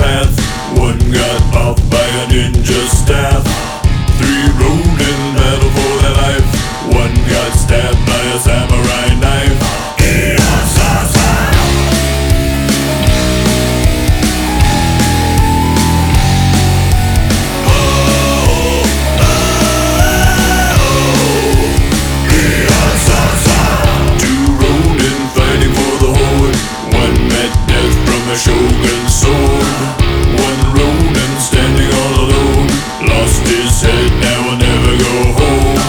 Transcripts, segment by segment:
path. One got off by a ninja staff. Three Ronin battle for their life. One got stabbed by a samurai knife. Shogun's sword. One Ronin standing all alone. Lost his head, now will never go home.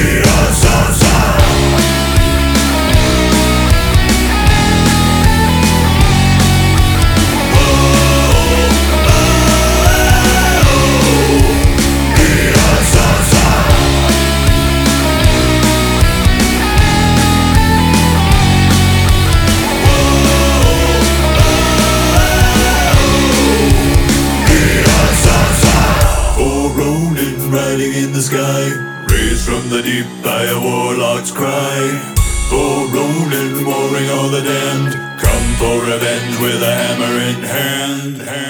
Riding in the sky, raised from the deep by a warlock's cry. For Ronin, warring all the damned, come for revenge with a hammer in hand.